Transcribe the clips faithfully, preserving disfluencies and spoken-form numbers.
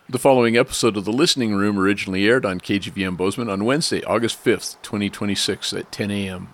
The following episode of The Listening Room originally aired on K G V M Bozeman on Wednesday, August fifth, twenty twenty-six at ten a.m.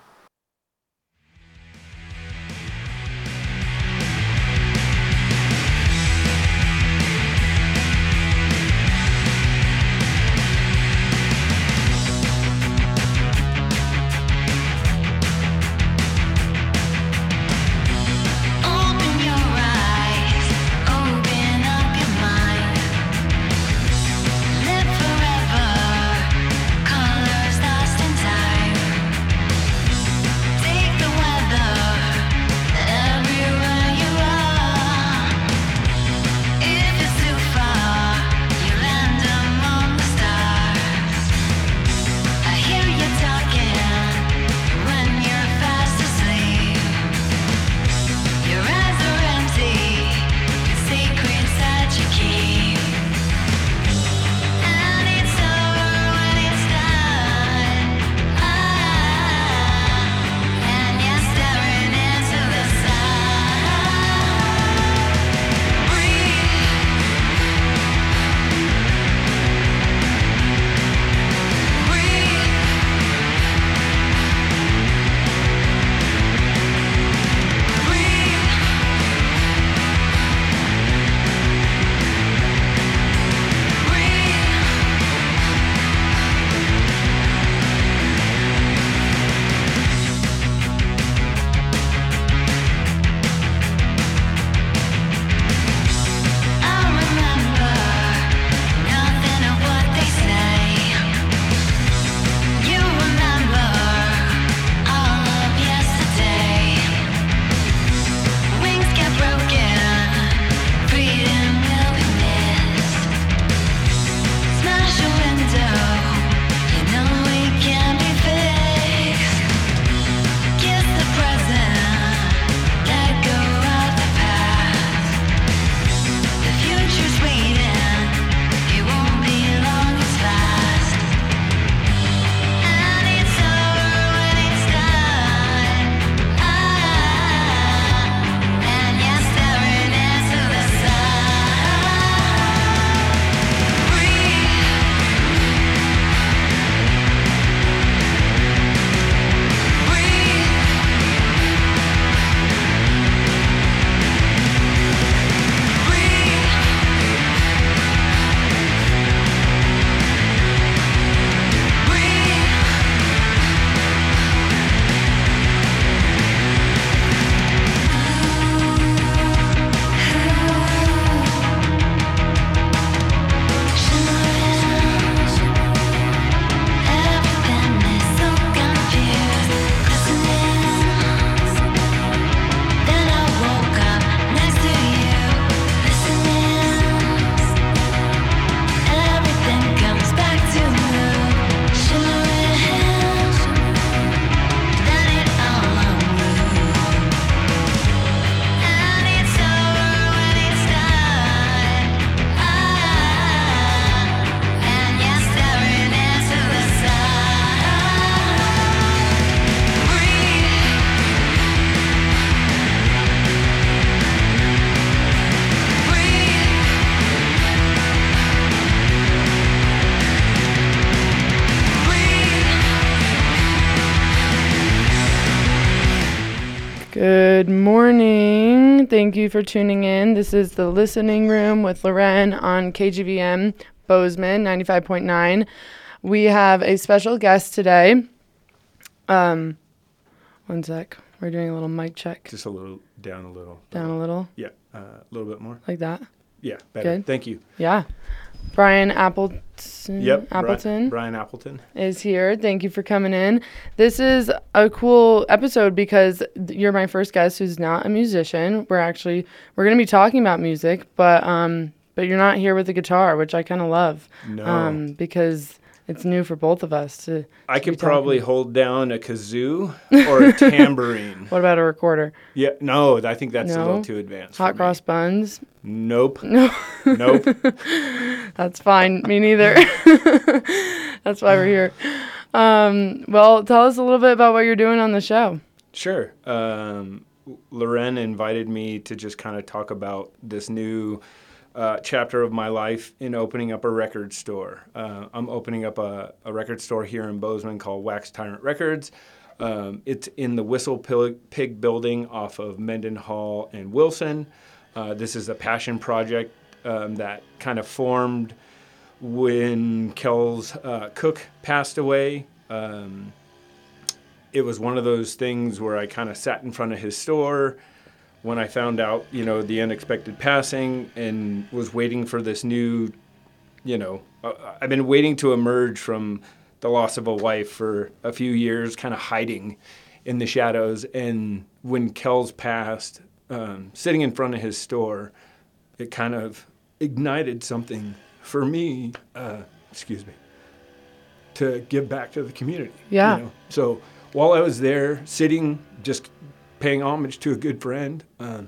Good morning. Thank you for tuning in. This is The Listening Room with Loren on K G V M Bozeman ninety-five point nine. We have a special guest today. Um, one sec. We're doing a little mic check. Just a little, down a little. Down a little? Yeah, uh, a little bit more. Like that? Yeah, better. Good. Thank you. Yeah. Brian Appleton, Yep, Appleton Brian, Brian Appleton is here. Thank you for coming in. This is a cool episode because you're my first guest who's not a musician. We're actually we're going to be talking about music, but um but you're not here with the guitar, which I kind of love. No. Um because it's new for both of us to. I to could be probably talking. hold down a kazoo or a tambourine. What about a recorder? Yeah, no, I think that's No? a little too advanced. Hot for cross me. buns? Nope. No. Nope. That's fine. Me neither. That's why we're here. Um, well, tell us a little bit about what you're doing on the show. Sure. Um, Loren invited me to just kind of talk about this new uh, chapter of my life in opening up a record store. Uh, I'm opening up a, a record store here in Bozeman called Wax Tyrant Records. Um, it's in the Whistle Pig, Pig building off of Mendenhall and Wilson. Uh, this is a passion project um, that kind of formed when Kells uh, Cook passed away. Um, it was one of those things where I kind of sat in front of his store when I found out, you know, the unexpected passing, and was waiting for this new, you know, uh, I've been waiting to emerge from the loss of a wife for a few years, kind of hiding in the shadows. And when Kells passed, um, sitting in front of his store, it kind of ignited something for me, uh, excuse me, to give back to the community. Yeah. You know? So while I was there sitting, just paying homage to a good friend, um,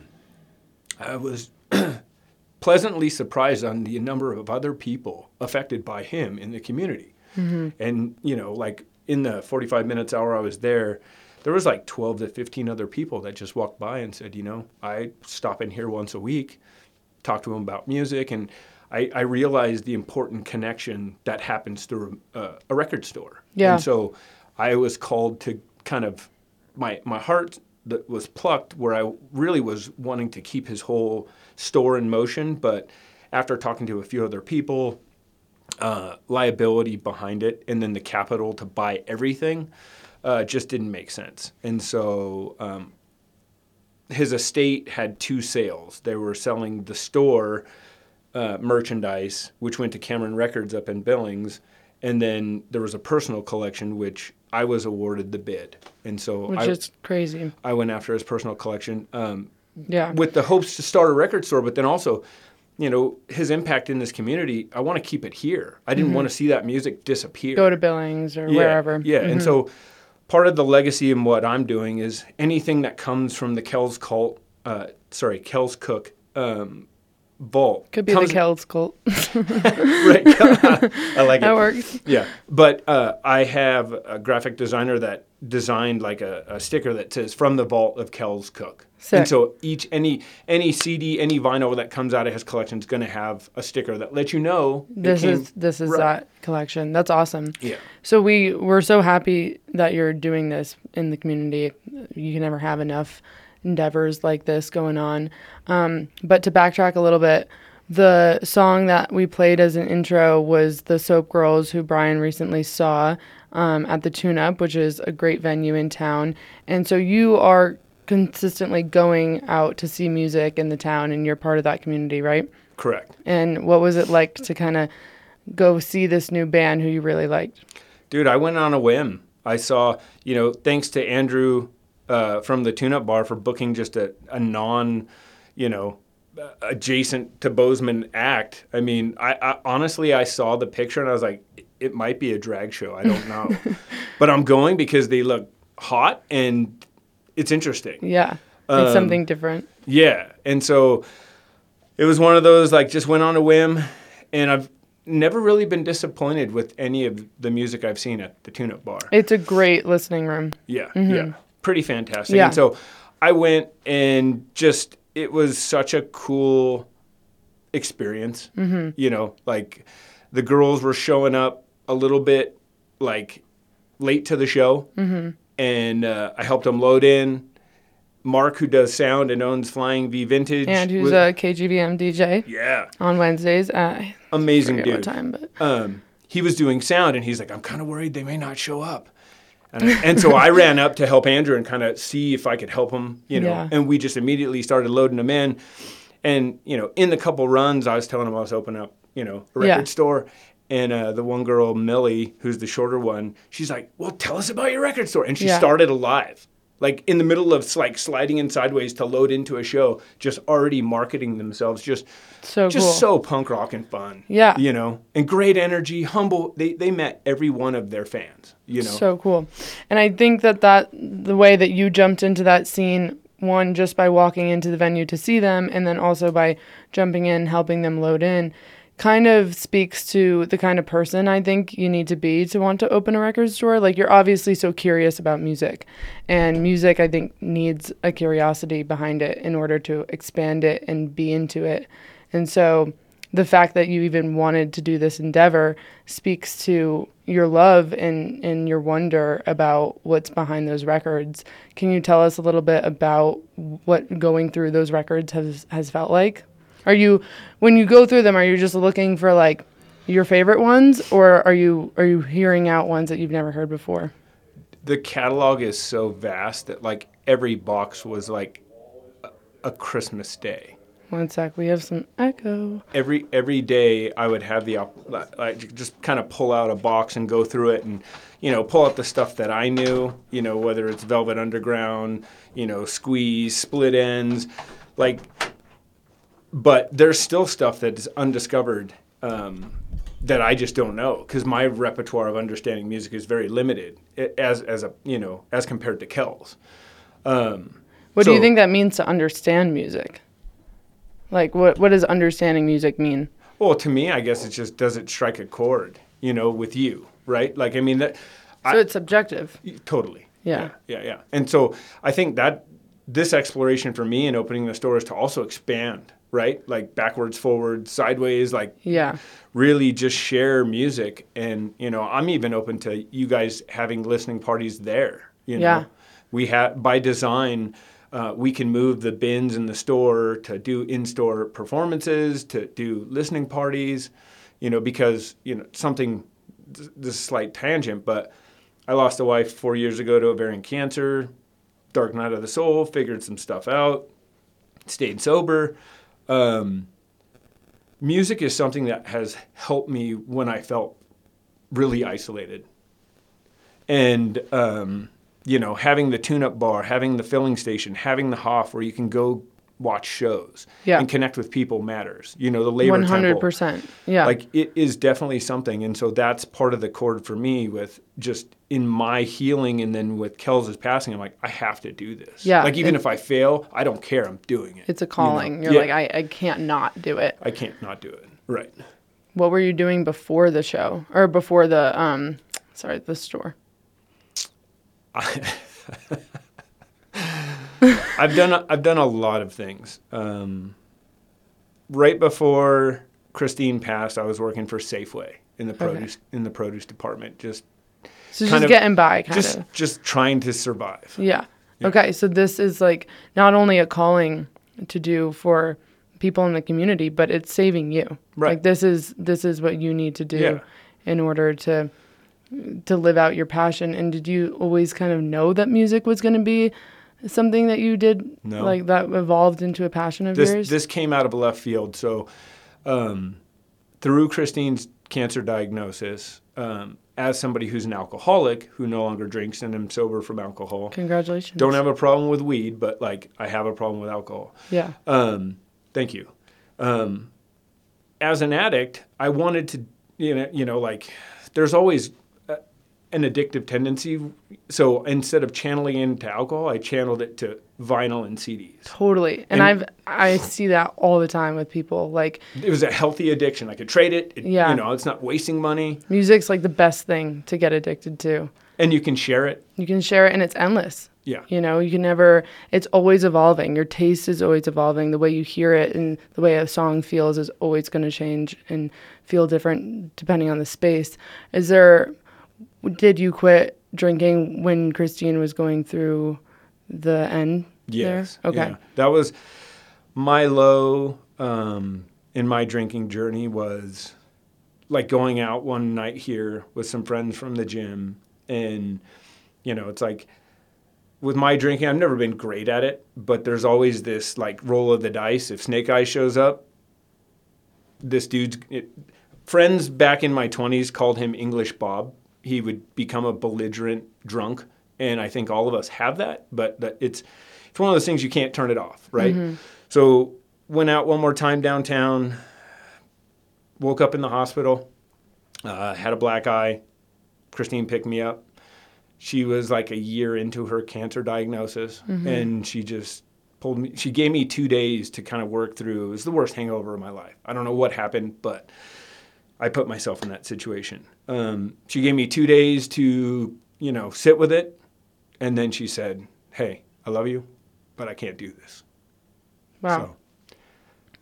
I was pleasantly surprised on the number of other people affected by him in the community. Mm-hmm. And, you know, like in the forty-five minutes, hour I was there, there was like twelve to fifteen other people that just walked by and said, you know, I stop in here once a week, talk to them about music, and I, I realized the important connection that happens through a, a record store. Yeah. And so I was called to kind of, my, my heart that was plucked where I really was wanting to keep his whole store in motion. But after talking to a few other people, uh, liability behind it, and then the capital to buy everything uh, just didn't make sense. And so um, his estate had two sales. They were selling the store uh, merchandise, which went to Cameron Records up in Billings, and then there was a personal collection, which I was awarded the bid. And so Which I, is crazy. I went after his personal collection um, Yeah. with the hopes to start a record store, but then also, you know, his impact in this community, I want to keep it here. I didn't Mm-hmm. want to see that music disappear. Go to Billings or yeah, wherever. Yeah, Mhm. and so part of the legacy in what I'm doing is anything that comes from the Kells cult, uh, sorry, Kells Cook um, vault. Could be comes, the Kells cult. Right. I like it. That works. Yeah, but uh, I have a graphic designer that designed like a, a sticker that says "From the Vault of Kells Cook," Sick. and so each any any C D, any vinyl that comes out of his collection is going to have a sticker that lets you know it This came- is this is right. that collection. That's awesome. Yeah. So we we're so happy that you're doing this in the community. You can never have enough endeavors like this going on. Um, but to backtrack a little bit, the song that we played as an intro was the Soap Girls, who Brian recently saw um, at the Tune Up, which is a great venue in town. And so you are consistently going out to see music in the town, and you're part of that community, right? Correct. And what was it like to kind of go see this new band who you really liked? Dude, I went on a whim. I saw, you know, thanks to Andrew uh, from the Tune Up Bar for booking just a, a non, you know, uh, adjacent to Bozeman act. I mean, I, I honestly, I saw the picture and I was like, it might be a drag show. I don't know. But I'm going because they look hot and it's interesting. Yeah, it's Um, something different. Yeah. And so it was one of those, like, just went on a whim. And I've never really been disappointed with any of the music I've seen at the Tune Up Bar. It's a great listening room. Yeah, yeah. Pretty fantastic. Yeah. And so I went and just, it was such a cool experience. Mm-hmm. You know, like the girls were showing up a little bit like late to the show. Mm-hmm. And uh, I helped them load in. Mark, who does sound and owns Flying V Vintage. And who's was- a K G V M D J Yeah. on Wednesdays. Uh, Amazing forget dude. what time, but um, he was doing sound, and he's like, I'm kind of worried they may not show up. And, I, and so I ran up to help Andrew and kind of see if I could help him, you know. Yeah. And we just immediately started loading them in. And, you know, in the couple runs, I was telling him I was opening up, you know, a record Yeah. store. And uh, the one girl, Millie, who's the shorter one, she's like, well, tell us about your record store. And she Yeah. started alive. Like in the middle of like sliding in sideways to load into a show, just already marketing themselves, just so just cool. so punk rock and fun. Yeah. You know, and great energy, humble. They they met every one of their fans, you know. So cool. And I think that, that the way that you jumped into that scene, one, just by walking into the venue to see them, and then also by jumping in, helping them load in, kind of speaks to the kind of person I think you need to be to want to open a record store. Like, you're obviously so curious about music, and music, I think, needs a curiosity behind it in order to expand it and be into it. And so the fact that you even wanted to do this endeavor speaks to your love and, and your wonder about what's behind those records. Can you tell us a little bit about what going through those records has, has felt like? Are you, when you go through them, are you just looking for like your favorite ones, or are you are you hearing out ones that you've never heard before? The catalog is so vast that like every box was like a, a Christmas day. One sec, we have some echo. Every every day I would have the op- like just kind of pull out a box and go through it and, you know, pull out the stuff that I knew, you know, whether it's Velvet Underground, you know, Squeeze, Split Ends, like, but there's still stuff that's undiscovered um, that I just don't know, because my repertoire of understanding music is very limited as as a you know as compared to Kel's. Um, what so, do you think that means to understand music? Like, what, what does understanding music mean? Well, to me, I guess it's just, does it strike a chord, you know, with you, right? Like, I mean, that. So I, it's subjective. Totally. Yeah. yeah. Yeah, yeah. And so I think that this exploration for me in opening the store is to also expand, right? Like backwards, forwards, sideways, like yeah. really just share music. And, you know, I'm even open to you guys having listening parties there, you know. Yeah. We have, by design, Uh, we can move the bins in the store to do in-store performances, to do listening parties, you know, because, you know, something, this is a slight tangent, but I lost a wife four years ago to ovarian cancer, dark night of the soul, figured some stuff out, stayed sober. Um, music is something that has helped me when I felt really isolated. And, um, you know, having the tune-up bar, having the filling station, having the Hoff where you can go watch shows yeah. and connect with people matters. You know, the labor one hundred percent. temple. Yeah. Like, it is definitely something. And so that's part of the chord for me with just in my healing, and then with Kel's passing, I'm like, I have to do this. Yeah. Like, even if I fail, I don't care. I'm doing it. It's a calling. You know? You're yeah. like, I, I can't not do it. I can't not do it. Right. What were you doing before the show? Or before the, um, sorry, the store? I've done a, I've done a lot of things. Um, right before Christine passed, I was working for Safeway in the produce okay. in the produce department. Just so just of, getting by, kind just, of. Just trying to survive. Yeah. yeah. Okay. So this is like not only a calling to do for people in the community, but it's saving you. Right. Like this is this is what you need to do yeah. in order to. to live out your passion. And did you always kind of know that music was going to be something that you did, no. like that evolved into a passion of this, yours? This came out of left field. So um, through Christine's cancer diagnosis, um, as somebody who's an alcoholic who no longer drinks and am sober from alcohol. Congratulations. Don't have a problem with weed, but like I have a problem with alcohol. Yeah. Um, thank you. Um, as an addict, I wanted to, you know, you know, like there's always an addictive tendency. So instead of channeling into alcohol, I channeled it to vinyl and C Ds. Totally. And, and I've, I see that all the time with people. Like it was a healthy addiction. I could trade it. it yeah. You know, it's not wasting money. Music's like the best thing to get addicted to. And you can share it. You can share it and it's endless. Yeah. You know, you can never, it's always evolving. Your taste is always evolving. The way you hear it and the way a song feels is always going to change and feel different depending on the space. Is there, did you quit drinking when Christine was going through the end yes. there? Okay. Yeah. That was my low um, in my drinking journey was like going out one night here with some friends from the gym. And, you know, it's like with my drinking, I've never been great at it, but there's always this like roll of the dice. If Snake Eyes shows up, this dude's it, friends back in my twenties called him English Bob. He would become a belligerent drunk. And I think all of us have that, but that it's, it's one of those things you can't turn it off. Right. Mm-hmm. So went out one more time downtown, woke up in the hospital, uh, had a black eye. Christine picked me up. She was like a year into her cancer diagnosis, mm-hmm. and she just pulled me. She gave me two days to kind of work through. It was the worst hangover of my life. I don't know what happened, but I put myself in that situation. Um, she gave me two days to, you know, sit with it, and then she said, "Hey, I love you, but I can't do this." Wow. So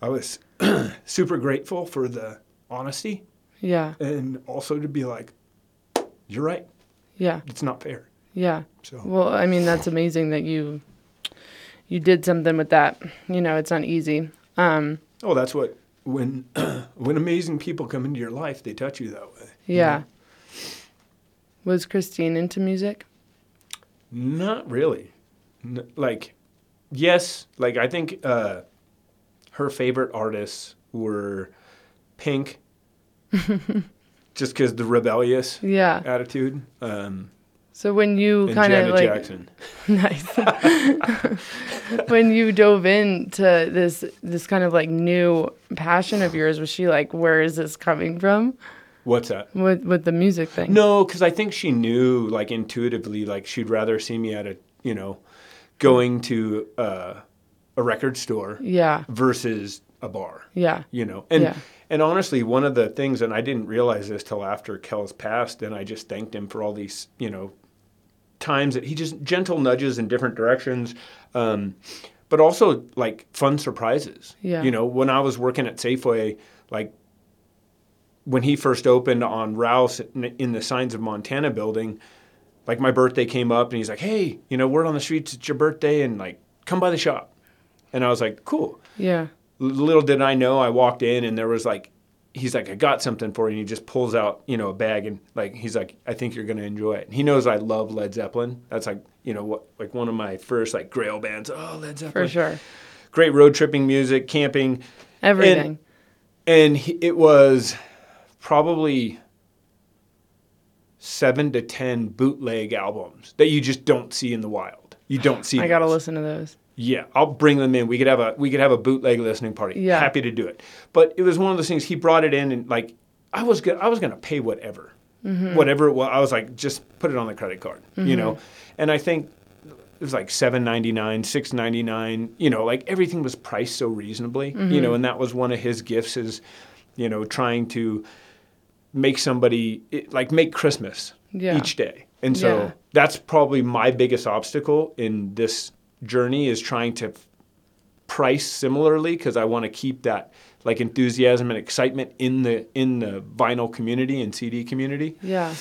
I was super grateful for the honesty Yeah. and also to be like, you're right. Yeah. It's not fair. Yeah. So Well, I mean, that's amazing that you you did something with that. You know, it's not easy. Um, oh, that's what when when amazing people come into your life, they touch you that way. you yeah. know? Was Christine into music? Not really. N- like, yes, like I think uh, her favorite artists were Pink, just because the rebellious Yeah. attitude, um, So when you and kind of Janet like Jackson. nice. When you dove into this this kind of like new passion of yours, was she like, where is this coming from? What's that? With with the music thing? No, because I think she knew, like intuitively, like she'd rather see me at a, you know, going to uh, a record store Yeah. versus a bar. Yeah. You know, and Yeah. and honestly, one of the things, and I didn't realize this till after Kel's passed, and I just thanked him for all these, you know, times that he just gentle nudges in different directions, um, but also like fun surprises. Yeah. You know, when I was working at Safeway, like when he first opened on Rouse in, in the Signs of Montana building, like my birthday came up and he's like, hey, you know, word on the streets, it's your birthday, and like come by the shop. And I was like, cool. Yeah. Little did I know, I walked in and there was like, he's like, I got something for you. And he just pulls out, you know, a bag and like, he's like, I think you're going to enjoy it. And he knows I love Led Zeppelin. That's like, you know, what, like one of my first like Grail bands. Oh, Led Zeppelin. For sure. Great road tripping music, camping. Everything. And, and he, it was probably seven to ten bootleg albums that you just don't see in the wild. You don't see I got to those. listen to those. Yeah, I'll bring them in. We could have a we could have a bootleg listening party. Yeah. Happy to do it. But it was one of those things. He brought it in, and like I was go- I was gonna pay whatever, Mm-hmm. whatever. Well, I was like, just put it on the credit card, you know. And I think it was like seven ninety nine, six ninety nine. You know, like everything was priced so reasonably. Mm-hmm. You know, and that was one of his gifts is, you know, trying to make somebody like make Christmas Yeah. each day. And so Yeah. that's probably my biggest obstacle in this journey is trying to f- price similarly because I want to keep that like enthusiasm and excitement in the in the vinyl community and C D community. Yeah.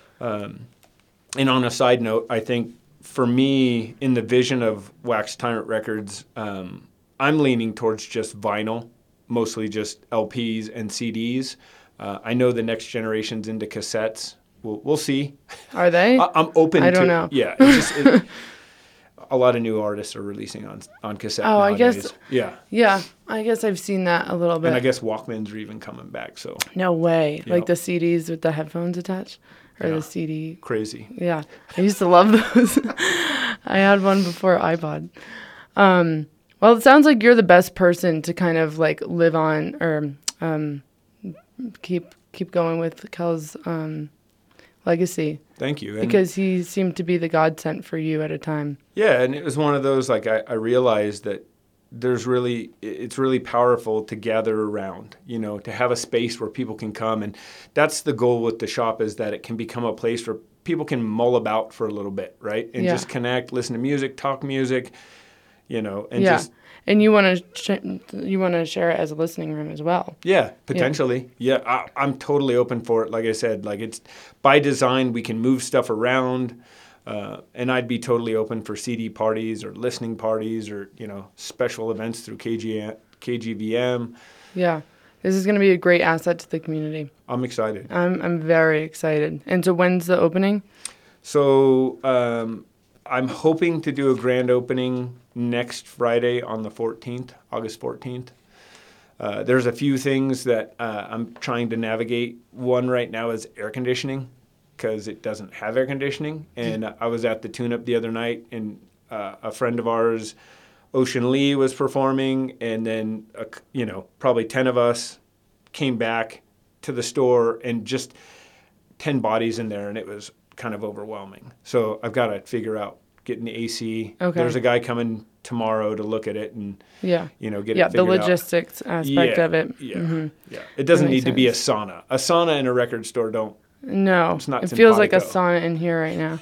And on a side note, I think for me in the vision of Wax Tyrant Records, um, I'm leaning towards just vinyl, mostly just L Ps and C Ds. Uh, I know the next generation's into cassettes. We'll, we'll see. Are they? I, I'm open I to don't know. Yeah. It's just, it, a lot of new artists are releasing on on cassette Oh, I nowadays. guess- Yeah. Yeah. I guess I've seen that a little bit. And I guess Walkmans are even coming back, so No way. Yeah. Like the C Ds with the headphones attached? Or Yeah. the C D? crazy. Yeah. I used to love those. I had one before iPod. Um, well, it sounds like you're the best person to kind of like live on or um, keep keep going with Kel's um, legacy Thank you. And because he seemed to be the godsend for you at a time. yeah, and it was one of those like I, I realized that there's really it's really powerful to gather around, you know, to have a space where people can come, and that's the goal with the shop is that it can become a place where people can mull about for a little bit, right, and Yeah. just connect, listen to music, talk music, you know, and yeah. just And you want to sh- you want to share it as a listening room as well. yeah, potentially, yeah, I, I'm totally open for it. Like I said, like it's by design, we can move stuff around. Uh, and I'd be totally open for C D parties or listening parties or, you know, special events through K G, K G V M. Yeah. This is going to be a great asset to the community. I'm excited. I'm I'm very excited. And so when's the opening? So um, I'm hoping to do a grand opening next Friday on the fourteenth, August fourteenth. Uh, there's a few things that uh, I'm trying to navigate. One right now is air conditioning, because it doesn't have air conditioning. And I was at the tune-up the other night, and uh, a friend of ours, Ocean Lee, was performing, and then, uh, you know, probably ten of us came back to the store, and just ten bodies in there, and it was kind of overwhelming. So I've got to figure out getting the A C. Okay. There's a guy coming tomorrow to look at it and, Yeah. you know, get Yeah, it the figured out. logistics aspect Yeah, of it. Yeah, Mhm. yeah. It doesn't That need makes to be a sense. sauna. A sauna in a record store don't. No, It's not it feels like a simpatico. sauna in here right now.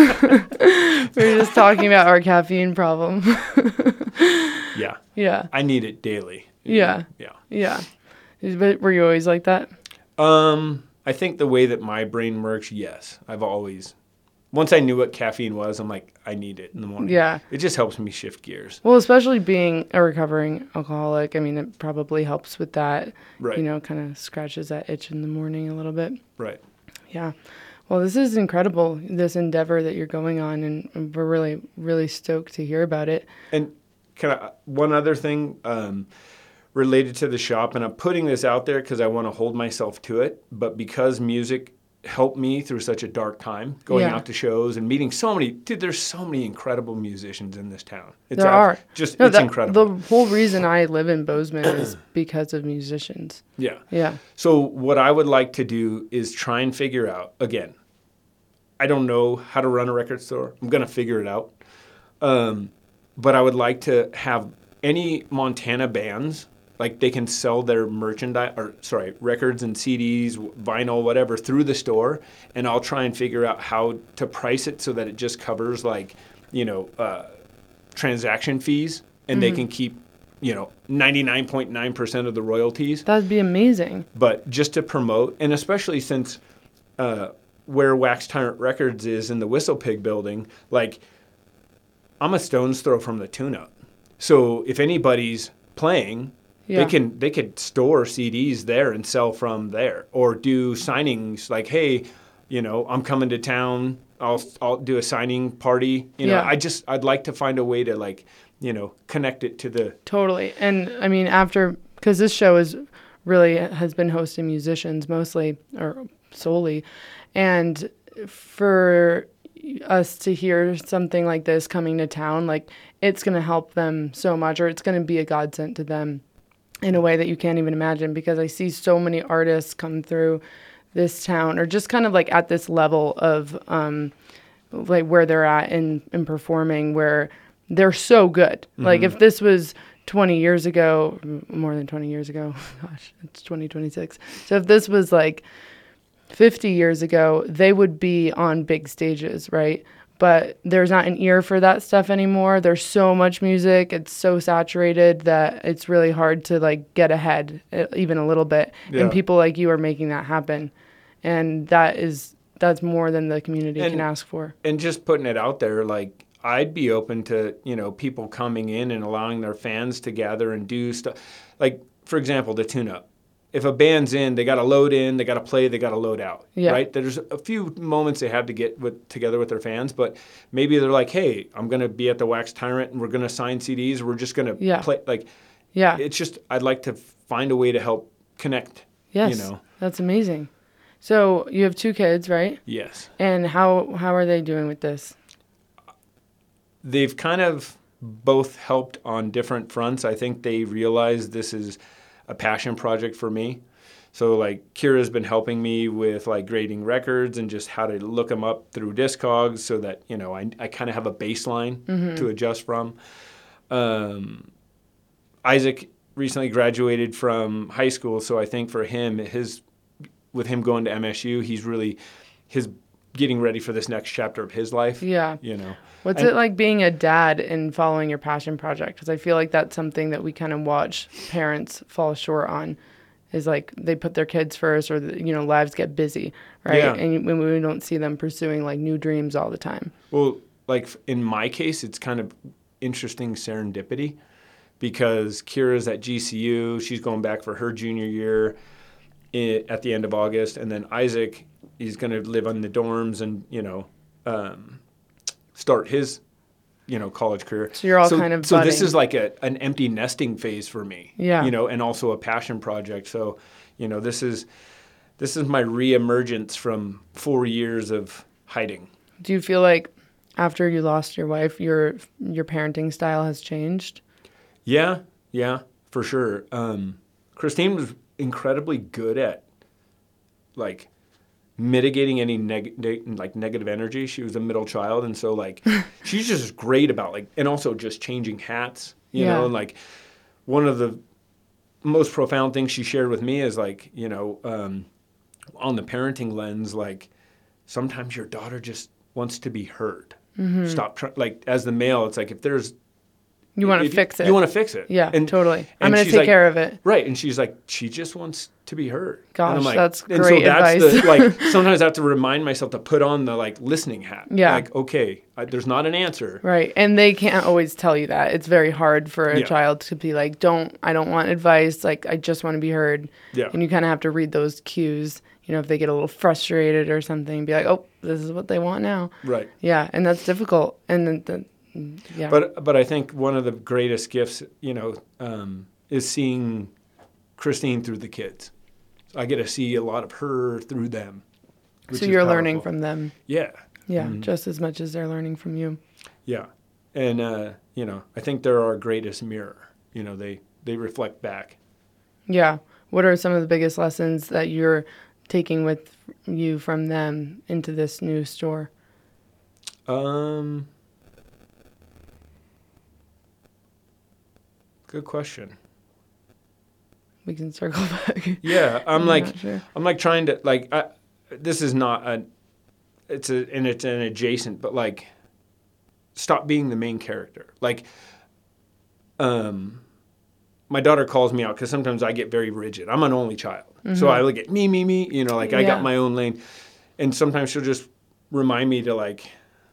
We were just talking about our caffeine problem. Yeah, Yeah, I need it daily. Yeah. Yeah. Yeah. But were you always like that? Um, I think the way that my brain works, yes. I've always, once I knew what caffeine was, I'm like, I need it in the morning. Yeah. It just helps me shift gears. Well, especially being a recovering alcoholic, I mean, it probably helps with that. Right. You know, kind of scratches that itch in the morning a little bit. Right. Yeah. Well, this is incredible, this endeavor that you're going on, and we're really, really stoked to hear about it. And kind of one other thing um, related to the shop, and I'm putting this out there because I want to hold myself to it, but because music helped me through such a dark time, going Yeah. out to shows and meeting so many, dude, there's so many incredible musicians in this town. It's There ab- are. Just, No, it's that- incredible. The whole reason I live in Bozeman is because of musicians. Yeah. Yeah. So what I would like to do is try and figure out, again, I don't know how to run a record store. I'm going to figure it out. Um, but I would like to have any Montana bands, like they can sell their merchandise, or sorry, records and C Ds, vinyl, whatever, through the store. And I'll try and figure out how to price it so that it just covers like, you know, uh, transaction fees, and they can keep, you know, ninety-nine point nine percent of the royalties. That'd be amazing. But just to promote, and especially since uh, where Wax Tyrant Records is in the Whistle Pig building, like I'm a stone's throw from the tune-up. So if anybody's playing, Yeah. they can they could store C Ds there and sell from there, or do signings like, hey, you know, I'm coming to town. I'll I'll do a signing party. You know, Yeah. I just I'd like to find a way to like, you know, connect it to the Totally. And I mean, after, because this show is really has been hosting musicians mostly or solely. And for us to hear something like this coming to town, like it's going to help them so much, or it's going to be a godsend to them in a way that you can't even imagine, because I see so many artists come through this town, or just kind of like at this level of um, like where they're at in, in performing, where they're so good. Mm-hmm. Like if this was twenty years ago, more than twenty years ago, gosh, it's twenty twenty-six. So if this was like fifty years ago, they would be on big stages, right? But there's not an ear for that stuff anymore. There's so much music. It's so saturated that it's really hard to like get ahead even a little bit. Yeah. And people like you are making that happen. And that is, that's more than the community and, can ask for. And just putting it out there, like I'd be open to, you know, people coming in and allowing their fans to gather and do stuff. Like, for example, the tune-up. If a band's in, they got to load in, they got to play, they got to load out, yeah. right? There's a few moments they have to get with, together with their fans, but maybe they're like, hey, I'm going to be at the Wax Tyrant and we're going to sign C Ds. We're just going to yeah. play. Like, yeah. It's just, I'd like to find a way to help connect. Yes, you know? That's amazing. So you have two kids, right? Yes. And how how are they doing with this? They've kind of both helped on different fronts. I think they realize this is a passion project for me. So like Kira's been helping me with like grading records and just how to look them up through Discogs so that, you know, I, I kind of have a baseline mm-hmm. to adjust from. Um, Isaac recently graduated from high school. So I think for him, his with him going to M S U, he's really his getting ready for this next chapter of his life. Yeah. You know. What's and, it like being a dad and following your passion project? Because I feel like that's something that we kind of watch parents fall short on, is like they put their kids first, or, the, you know, lives get busy, right? Yeah. And when we don't see them pursuing like new dreams all the time. Well, like in my case, it's kind of interesting serendipity because Kira's at G C U. She's going back for her junior year in, at the end of August. And then Isaac, he's going to live on the dorms and, you know, um, start his, you know, college career. So you're all so, kind of So budding. this is like a an empty nesting phase for me. Yeah. You know, and also a passion project. So, you know, this is this is my reemergence from four years of hiding. Do you feel like after you lost your wife, your your parenting style has changed? Yeah, yeah, for sure. Um, Christine was incredibly good at like mitigating any neg- ne- like negative energy. She was a middle child, and so like she's just great about like, and also just changing hats, you yeah. know. And like one of the most profound things she shared with me is like, you know, um, on the parenting lens, like sometimes your daughter just wants to be heard. Mm-hmm. Stop trying. Like as the male, it's like if there's You want to If- fix it. You want to fix it. Yeah, and, totally. I'm and going to she's take like- care of it. Right. And she's like, she just wants to be heard. Gosh, and I'm like, that's and great so that's advice. The, like, sometimes I have to remind myself to put on the like listening hat. Yeah. Like, okay, I, there's not an answer. Right. And they can't always tell you that. It's very hard for a Yeah. child to be like, don't, I don't want advice. Like, I just want to be heard. Yeah. And you kind of have to read those cues. You know, if they get a little frustrated or something, be like, oh, this is what they want now. Right. Yeah. And that's difficult. And then, the, yeah. But but I think one of the greatest gifts, you know, um, is seeing Christine through the kids. I get to see a lot of her through them. which so is you're learning powerful. from them. Yeah. Yeah. Mhm. Just as much as they're learning from you. Yeah. And, uh, you know, I think they're our greatest mirror. You know, they, they reflect back. Yeah. What are some of the biggest lessons that you're taking with you from them into this new store? Um, good question. We can circle back. Yeah, I'm I'm like, not sure. I'm like trying to like. I, this is not a. It's a and it's an adjacent, but like, stop being the main character. Like, um, my daughter calls me out because sometimes I get very rigid. I'm an only child, so I look at me, me, me. You know, like I Yeah. got my own lane, and sometimes she'll just remind me to like.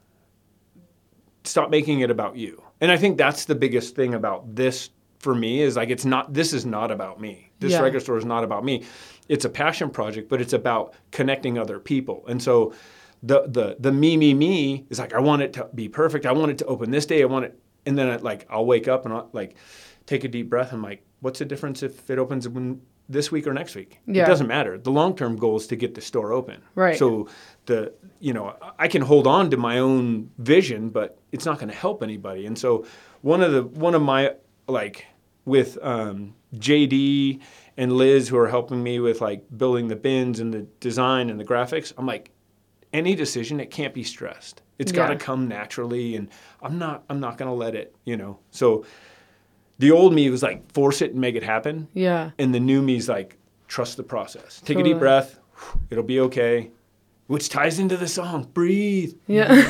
Stop making it about you. And I think that's the biggest thing about this for me is like, it's not, this is not about me. This Yeah. record store is not about me. It's a passion project, but it's about connecting other people. And so the, the, the me, me, me is like, I want it to be perfect. I want it to open this day. I want it. And then I, like, I'll wake up and I'll like take a deep breath. I'm like, what's the difference if it opens when, this week or next week? Yeah. It doesn't matter. The long-term goal is to get the store open. Right. So the, you know, I can hold on to my own vision, but it's not going to help anybody. And so one of the, one of my, like with um, J D and Liz, who are helping me with like building the bins and the design and the graphics, I'm like, any decision, it can't be stressed. It's got to Yeah. come naturally. And I'm not, I'm not going to let it, you know, so the old me was like, force it and make it happen. Yeah. And the new me's like, trust the process. Take a Totally. deep breath. It'll be okay. Which ties into the song, Breathe. Yeah.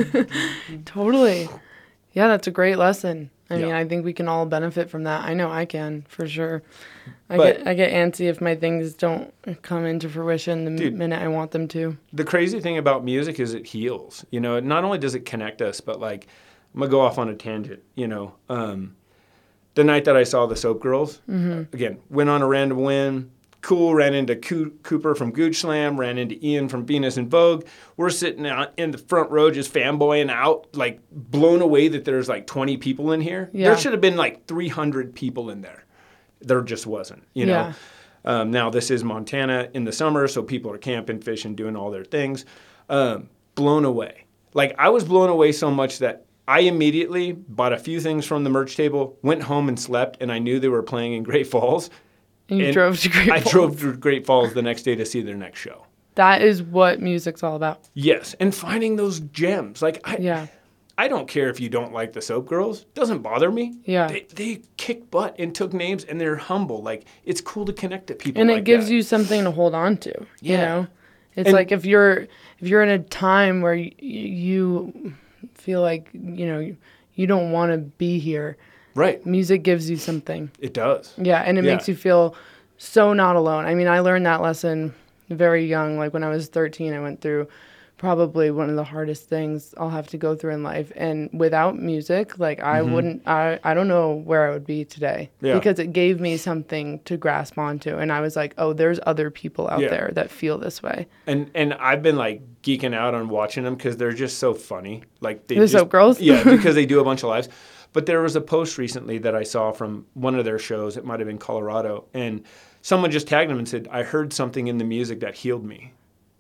Totally. Yeah, that's a great lesson. I mean, Yeah. I think we can all benefit from that. I know I can, for sure. I But- get I get antsy if my things don't come into fruition the Dude. minute I want them to. The crazy thing about music is it heals. You know, not only does it connect us, but like, I'm going to go off on a tangent, you know. Um, the night that I saw the Soap Girls, Mm-hmm. again, went on a random whim. Cool, ran into Coo- Cooper from Gooch Slam, ran into Ian from Venus and Vogue. We're sitting out in the front row just fanboying out, like blown away that there's like twenty people in here. Yeah. There should have been like three hundred people in there. There just wasn't, you know. Yeah. Um, now, this is Montana in the summer, so people are camping, fishing, doing all their things. Um, blown away. Like, I was blown away so much that I immediately bought a few things from the merch table, went home and slept, and I knew they were playing in Great Falls. And you And drove to Great I Falls. drove to Great Falls the next day to see their next show. That is what music's all about. Yes, and finding those gems. Like, I, Yeah. I don't care if you don't like the Soap Girls. Doesn't bother me. Yeah. They, they kick butt and took names, and they're humble. Like, it's cool to connect to people And like it gives that. you something to hold on to. You Yeah. know? It's And- like if you're if you're in a time where you, you feel like, you know, you, you don't want to be here, Right. music gives you something. It does. Yeah, and it Yeah. makes you feel so not alone. I mean, I learned that lesson very young. Like when I was thirteen, I went through probably one of the hardest things I'll have to go through in life. And without music, like I wouldn't, I, I don't know where I would be today. Yeah. Because it gave me something to grasp onto. And I was like, oh, there's other people out Yeah. there that feel this way. And and I've been like geeking out on watching them because they're just so funny. Like they The just, Soap Girls? Yeah, because they do a bunch of lives. But there was a post recently that I saw from one of their shows. It might have been Colorado, and someone just tagged them and said, "I heard something in the music that healed me."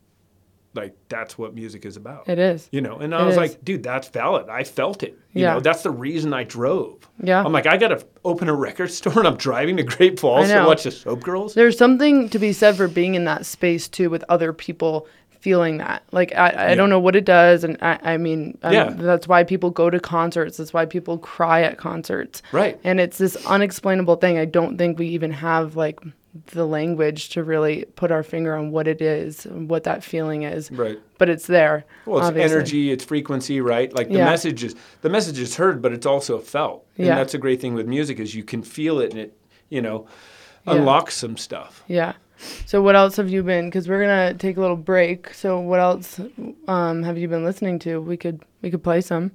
Like that's what music is about. It is. You know, and I It was is. like, dude, that's valid. I felt it. You Yeah. know, that's the reason I drove. Yeah. I'm like, I got to open a record store and I'm driving to Great Falls I to know. watch the Soap Girls. There's something to be said for being in that space too with other people feeling that. Like I, I Yeah. don't know what it does, and I, I mean, um, Yeah. that's why people go to concerts. That's why people cry at concerts. Right. And it's this unexplainable thing. I don't think we even have like the language to really put our finger on what it is, what that feeling is. Right. But it's there. Well, it's obviously. energy, it's frequency, right? Like the Yeah. message is the message is heard, but it's also felt. And Yeah. that's a great thing with music is you can feel it and it, you know, Yeah. unlocks some stuff. Yeah. So what else have you been? Because we're gonna take a little break. So what else um, have you been listening to? We could we could play some.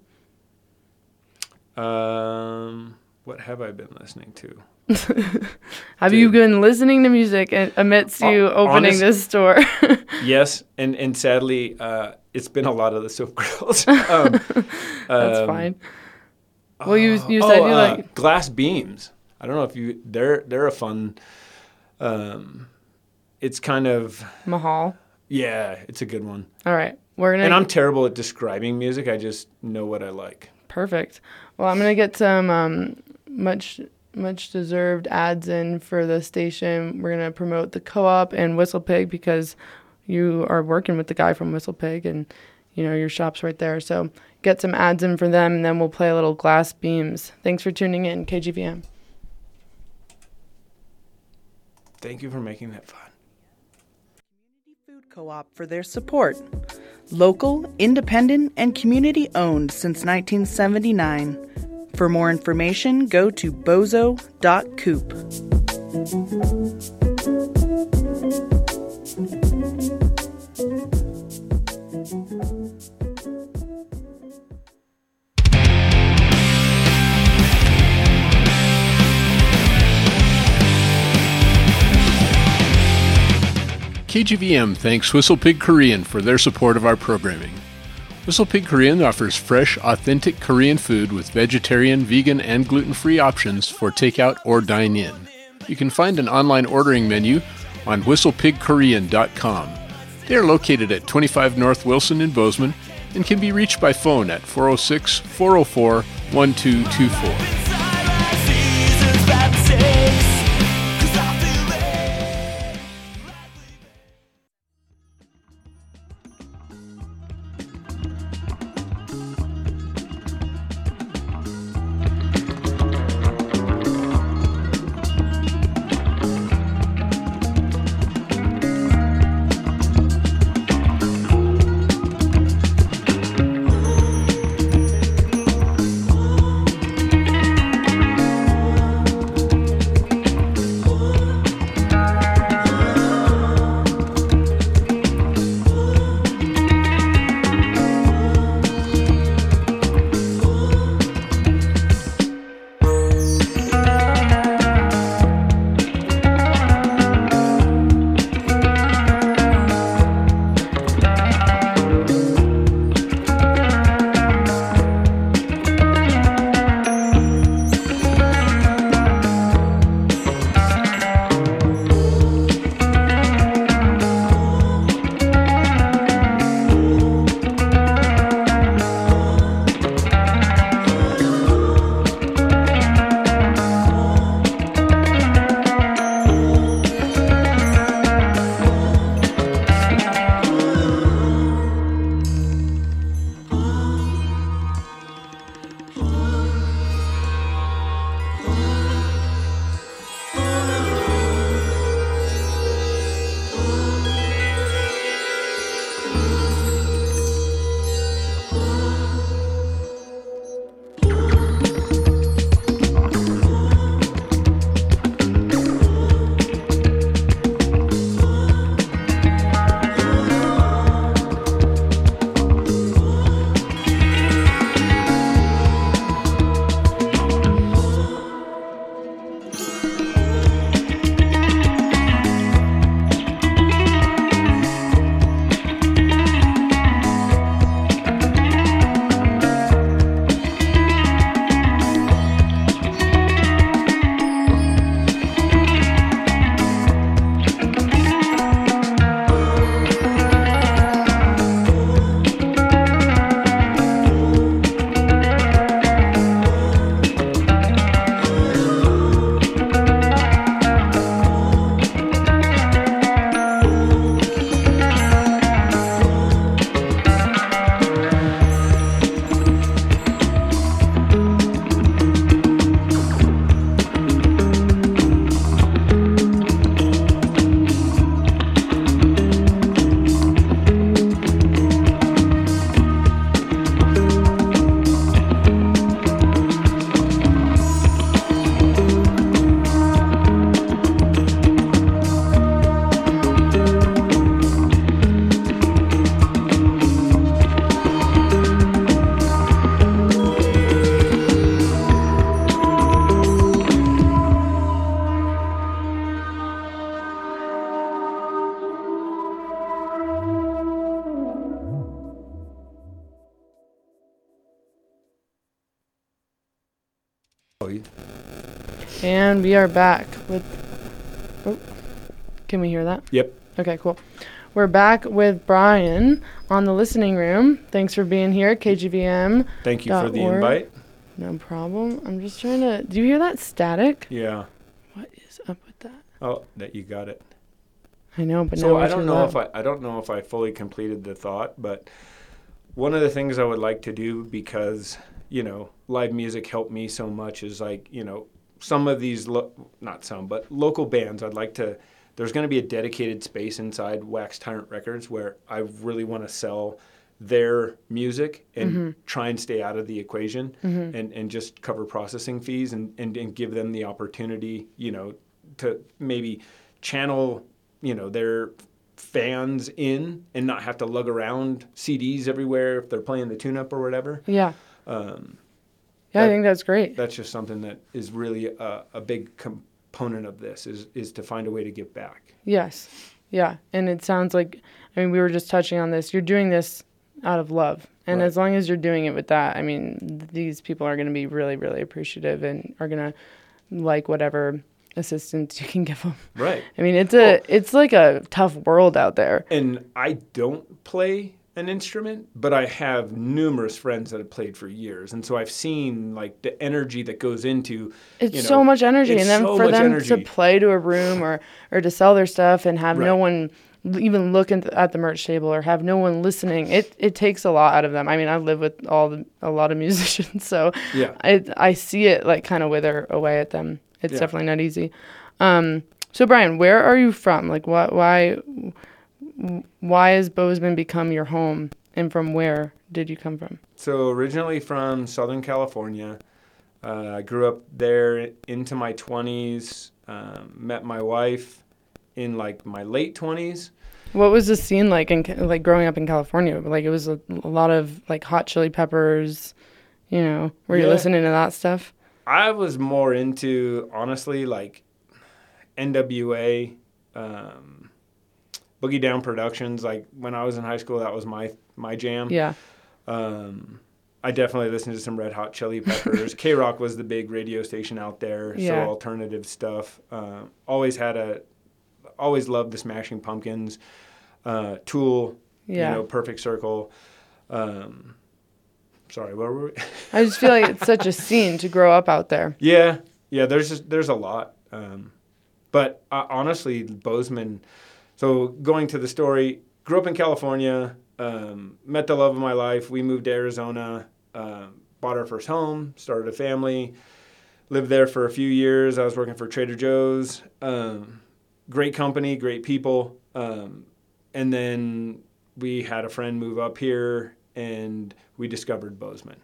Um, what have I been listening to? Have Dude. you been listening to music a- amidst you Hon- opening honest- this store? Yes, and and sadly, uh, it's been a lot of the Soap Girls. um, That's um, fine. Well, you you oh, said you uh, like Glass Beams. I don't know if you they're they're a fun. Um, it's kind of Mahal. yeah, it's a good one. All right, we're gonna. And I'm terrible at describing music. I just know what I like. Perfect. Well, I'm gonna get some um, much much deserved ads in for the station. We're gonna promote the Co-op and Whistle Pig because you are working with the guy from Whistle Pig, and you know your shop's right there. So get some ads in for them, and then we'll play a little Glass Beams. Thanks for tuning in, K G V M. Thank you for making that fun. Food Co-op for their support. Local, independent, and community-owned since nineteen seventy-nine. For more information, go to bozo dot coop. K G V M thanks Whistle Pig Korean for their support of our programming. Whistle Pig Korean offers fresh, authentic Korean food with vegetarian, vegan, and gluten-free options for takeout or dine-in. You can find an online ordering menu on whistle pig korean dot com. They are located at twenty-five North Wilson in Bozeman and can be reached by phone at four oh six, four oh four, one two two four. And we are back with. Oh, can we hear that? Yep. Okay, cool. We're back with Brian on the listening room. Thanks for being here, K G V M. Thank you for the invite. No problem. I'm just trying to. Do you hear that static? Yeah. What is up with that? Oh, that you got it. I know, but so now I don't know if I I don't know if I fully completed the thought, but one of the things I would like to do, because you know live music helped me so much, is like you know some of these lo- not some but local bands. I'd like to. There's going to be a dedicated space inside Wax Tyrant Records where I really want to sell their music and mm-hmm. try and stay out of the equation mm-hmm. and, and just cover processing fees and, and, and give them the opportunity, you know, to maybe channel, you know, their fans in and not have to lug around C Ds everywhere if they're playing the tune-up or whatever. Yeah. Um, yeah, that, I think that's great. That's just something that is really a, a big component. component of this is is to find a way to give back. Yes. Yeah. And it sounds like, I mean, we were just touching on this. You're doing this out of love. And right. as long as you're doing it with that, I mean, these people are going to be really, really appreciative and are going to like whatever assistance you can give them. Right. I mean, it's a, well, it's like a tough world out there. And I don't play an instrument, but I have numerous friends that have played for years, and so I've seen like the energy that goes into it's you know, so much energy, and then so for them energy. to play to a room or or to sell their stuff and have right. no one even look at the merch table or have no one listening, it it takes a lot out of them. I mean, I live with all the a lot of musicians, so yeah. I I see it like kind of wither away at them. It's yeah. definitely not easy. Um, so Brian, where are you from? Like, why why why has Bozeman become your home? And from where did you come from? So originally from Southern California. Uh, I grew up there into my twenties, um, met my wife in like my late twenties. What was the scene like in like growing up in California? Like it was a, a lot of like Hot Chili Peppers, you know, were yeah. you listening to that stuff? I was more into, honestly, like N W A, um, Boogie Down Productions. Like when I was in high school, that was my my jam. Yeah. Um, I definitely listened to some Red Hot Chili Peppers. K-Rock was the big radio station out there, yeah. so alternative stuff. Uh, always had a, always loved the Smashing Pumpkins, uh, Tool, yeah. you know, Perfect Circle. Um, sorry, where were we? I just feel like it's such a scene to grow up out there. Yeah, yeah. There's just, there's a lot, um, but uh, honestly, Bozeman. So going to the story, grew up in California. Um, met the love of my life. We moved to Arizona, uh, bought our first home, started a family, lived there for a few years. I was working for Trader Joe's. Um, great company, great people. Um, and then we had a friend move up here, and we discovered Bozeman.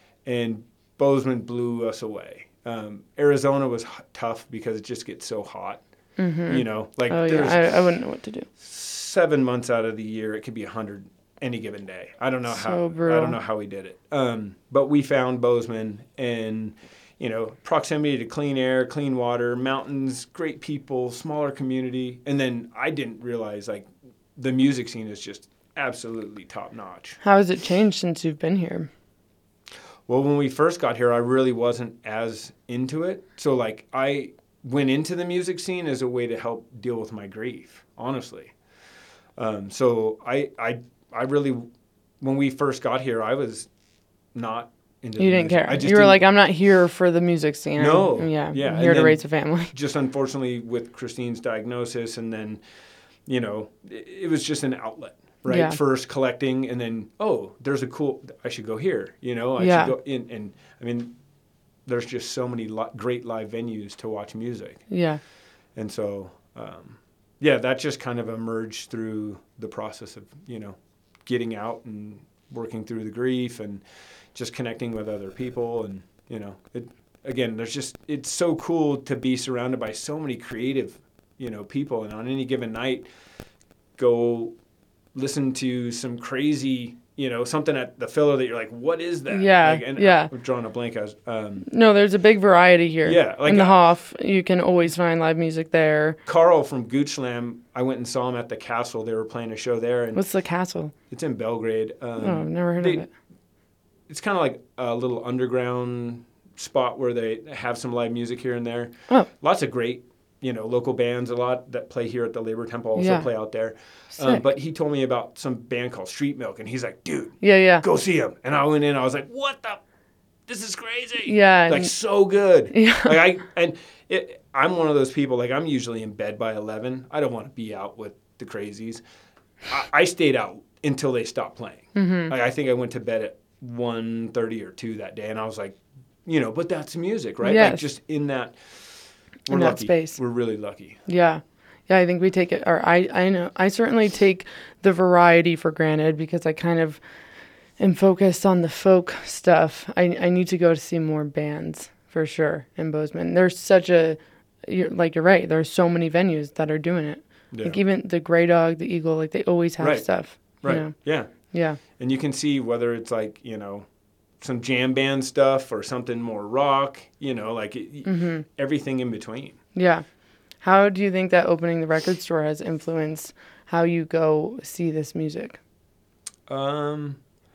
And Bozeman blew us away. Um, Arizona was h- tough because it just gets so hot. Mm-hmm. You know, like oh, there's yeah. I, I wouldn't know what to do. Seven months out of the year, it could be one hundred any given day. I don't know so how. Brutal. I don't know how we did it. Um, but we found Bozeman, and you know, proximity to clean air, clean water, mountains, great people, smaller community, and then I didn't realize like the music scene is just absolutely top notch. How has it changed since you've been here? Well, when we first got here, I really wasn't as into it. So like I went into the music scene as a way to help deal with my grief, honestly. Um, so I, I, I really, when we first got here, I was not into You the didn't music. care. I just you were didn't- like, I'm not here for the music scene. No. I'm, yeah, Yeah, I'm here and to then- raise a family. Just unfortunately with Christine's diagnosis, and then, you know, it, it was just an outlet, right? Yeah. First collecting, and then, oh, there's a cool, I should go here, you know? I Yeah. should go in, and I mean, there's just so many li- great live venues to watch music. Yeah. And so, um, yeah, that just kind of emerged through the process of, you know, getting out and working through the grief and just connecting with other people. And, you know, it, again, there's just, it's so cool to be surrounded by so many creative, you know, people. And on any given night, go listen to some crazy, you know, something at the filler that you're like, what is that? Yeah, Like, and yeah. I'm drawing a blank. As, um, No, there's a big variety here. Yeah, like in the I- Hoff, you can always find live music there. Carl from Gooch Slam, I went and saw him at the Castle. They were playing a show there, and What's the castle? it's in Belgrade. Um, Oh, I've never heard they- of it. It's kind of like a little underground spot where they have some live music here and there. Oh. Lots of great, you know, local bands, a lot that play here at the Labor Temple also Yeah. play out there. Sick. Um, but he told me about some band called Street Milk, and he's like, dude, Yeah, yeah. go see him. And I went in, I was like, what the? This is crazy. Yeah. Like, so good. Yeah. Like, I, and it, I'm one of those people, like, I'm usually in bed by eleven. I don't want to be out with the crazies. I, I stayed out until they stopped playing. Mm-hmm. Like, I think I went to bed at one thirty or two that day, and I was like, you know, but that's music, right? Yes. Like, just in that, we're In that lucky. space. We're really lucky. Yeah. Yeah, I think we take it, or I, I know, I certainly take the variety for granted because I kind of am focused on the folk stuff. I, I need to go to see more bands for sure in Bozeman. There's such a, you're, like you're right, there's so many venues that are doing it. Yeah. Like even the Grey Dog, the Eagle, like they always have Right. stuff. you Right. know? Yeah. Yeah. And you can see whether it's like, you know, some jam band stuff or something more rock, you know, like it, Mm-hmm. everything in between. Yeah. How do you think that opening the record store has influenced how you go see this music? Um,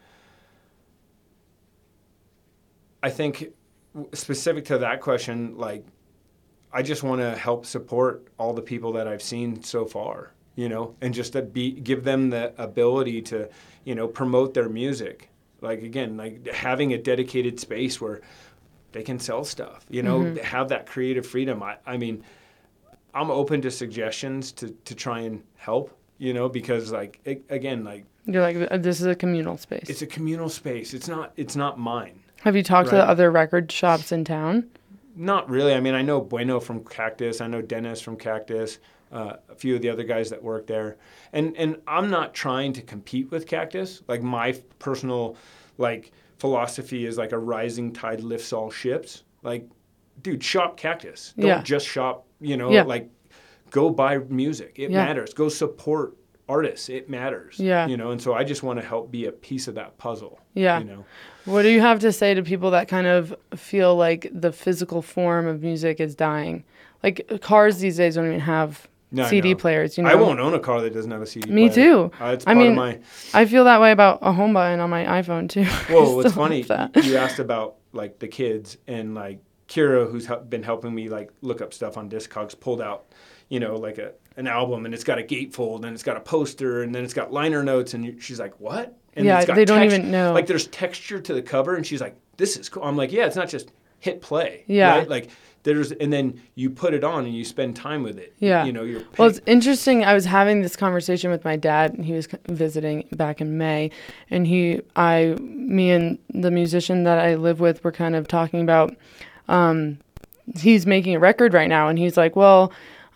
I think specific to that question, like, I just want to help support all the people that I've seen so far, you know, and just to be, give them the ability to, you know, promote their music. Like, again, like having a dedicated space where they can sell stuff, you know, Mm-hmm. have that creative freedom. I, I mean, I'm open to suggestions to, to try and help, you know, because like, it, again, like You're like, "Uh, this is a communal space. it's a communal space. It's not, it's not mine. Have you talked to Right. the other record shops in town? Not really. I mean, I know Bueno from Cactus. I know Dennis from Cactus. Uh, a few of the other guys that work there. And and I'm not trying to compete with Cactus. Like, my personal, like, philosophy is like a rising tide lifts all ships. Like, dude, shop Cactus. Don't Yeah. just shop, you know, Yeah. like, go buy music. It Yeah. matters. Go support artists. It matters. Yeah. You know, and so I just want to help be a piece of that puzzle. Yeah. You know. What do you have to say to people that kind of feel like the physical form of music is dying? Like cars these days don't even have No, I C D know. players. You know, I won't own a car that doesn't have a C D Me player. too. Uh, it's I part mean, of my... I feel that way about a home button on my iPhone too. I Well, what's still funny, love that. you asked about like the kids, and like Kira, who's hel- been helping me like look up stuff on Discogs, pulled out, you know, like a an album, and it's got a gatefold, and it's got a poster, and then it's got liner notes, and you, she's like, "What?" And Yeah, it's got they don't text- even know. Like, there's texture to the cover, and she's like, "This is cool." I'm like, "Yeah, it's not just hit play." Yeah. right? Like there's, and then you put it on, and you spend time with it. Yeah. you know, you're. Well, paying- it's interesting. I was having this conversation with my dad, and he was c- visiting back in May, and he, I, me, and the musician that I live with were kind of talking about. Um, he's making a record right now, and he's like, "Well,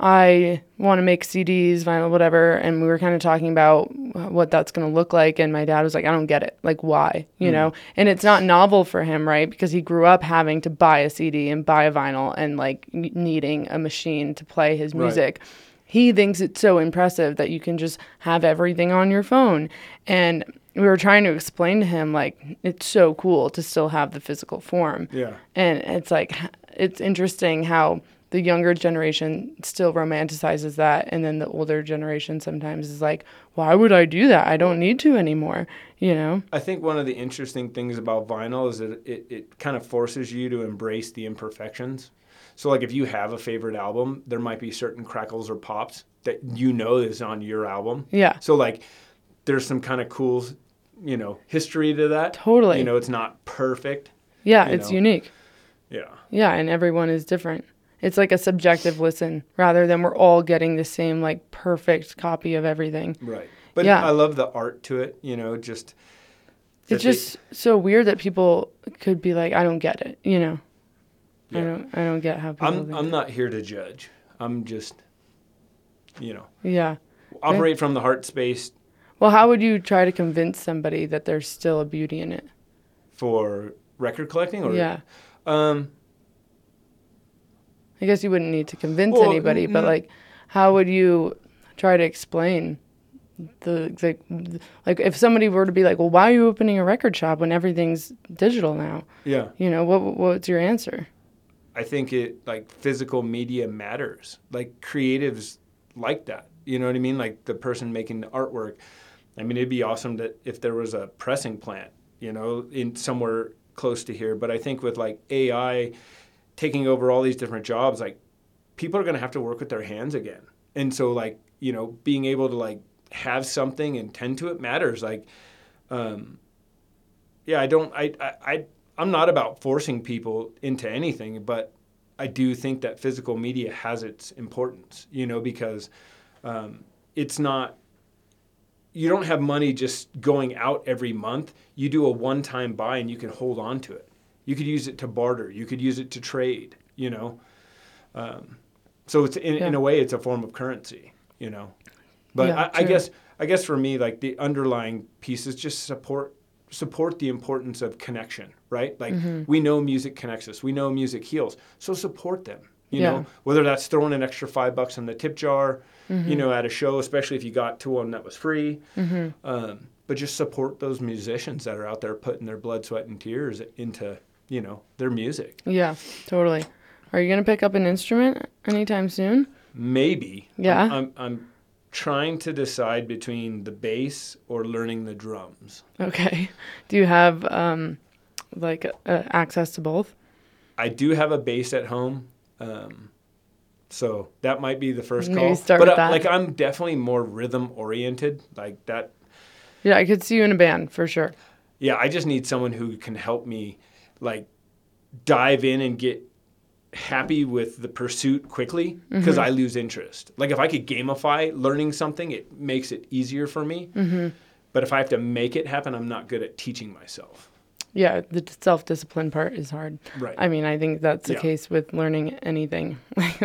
I want to make C Ds, vinyl, whatever." And we were kind of talking about what that's going to look like. And my dad was like, "I don't get it. Like, why? You know?" And it's not novel for him, right? Because he grew up having to buy a C D and buy a vinyl and like n- needing a machine to play his Right. music. He thinks it's so impressive that you can just have everything on your phone. And we were trying to explain to him, like, it's so cool to still have the physical form. Yeah. And it's like, it's interesting how the younger generation still romanticizes that. And then the older generation sometimes is like, why would I do that? I don't need to anymore, you know? I think one of the interesting things about vinyl is that it, it kind of forces you to embrace the imperfections. So, like, if you have a favorite album, there might be certain crackles or pops that you know is on your album. Yeah. So, like, there's some kind of cool, you know, history to that. Totally. You know, it's not perfect. Yeah, You it's know. unique. Yeah. Yeah, and everyone is different. It's like a subjective listen rather than we're all getting the same, like, perfect copy of everything. Right. But Yeah. I love the art to it, you know, just. that It's they- just so weird that people could be like, I don't get it, you know? I Yeah. don't I don't get how people I'm, think. I'm not here to judge. I'm just, you know, Yeah. operate from the heart space Well, how would you try to convince somebody that there's still a beauty in it? for record collecting. Or Yeah. Um. I guess you wouldn't need to convince Well, anybody, but n- like, how would you try to explain the, the like if somebody were to be like, well, why are you opening a record shop when everything's digital now? Yeah. You know, what what's your answer? I think it like physical media matters. Like creatives like that. You know what I mean? Like the person making the artwork. I mean, it'd be awesome that if there was a pressing plant, you know, in somewhere close to here, but I think with like A I taking over all these different jobs, like people are going to have to work with their hands again. And so like, you know, being able to like have something and tend to it matters. Like, um, yeah, I don't, I, I, I, I'm not about forcing people into anything, but I do think that physical media has its importance, you know, because um, it's not, you don't have money just going out every month. You do a one-time buy and you can hold on to it. You could use it to barter. You could use it to trade, you know. Um, so it's in, yeah. in a way, it's a form of currency, you know. But yeah, I, I guess I guess for me, like the underlying piece is just support support the importance of connection, right? Like mm-hmm. we know music connects us. We know music heals. So support them, you yeah. know, whether that's throwing an extra five bucks in the tip jar, mm-hmm. you know, at a show, especially if you got to one that was free. Mm-hmm. Um, but just support those musicians that are out there putting their blood, sweat, and tears into, you know, their music. Yeah, totally. Are you going to pick up an instrument anytime soon? Maybe. Yeah. I'm, I'm, I'm trying to decide between the bass or learning the drums. Okay. Do you have um, like uh, access to both? I do have a bass at home, um, so that might be the first Maybe call. start but with uh, that. like I'm definitely more rhythm oriented, like that. Yeah, I could see you in a band for sure. Yeah, I just need someone who can help me, like, dive in and get happy with the pursuit quickly because mm-hmm. I lose interest. Like if I could gamify learning something, it makes it easier for me. Mm-hmm. But if I have to make it happen, I'm not good at teaching myself. Yeah, the self-discipline part is hard. Right. I mean, I think that's the yeah. case with learning anything.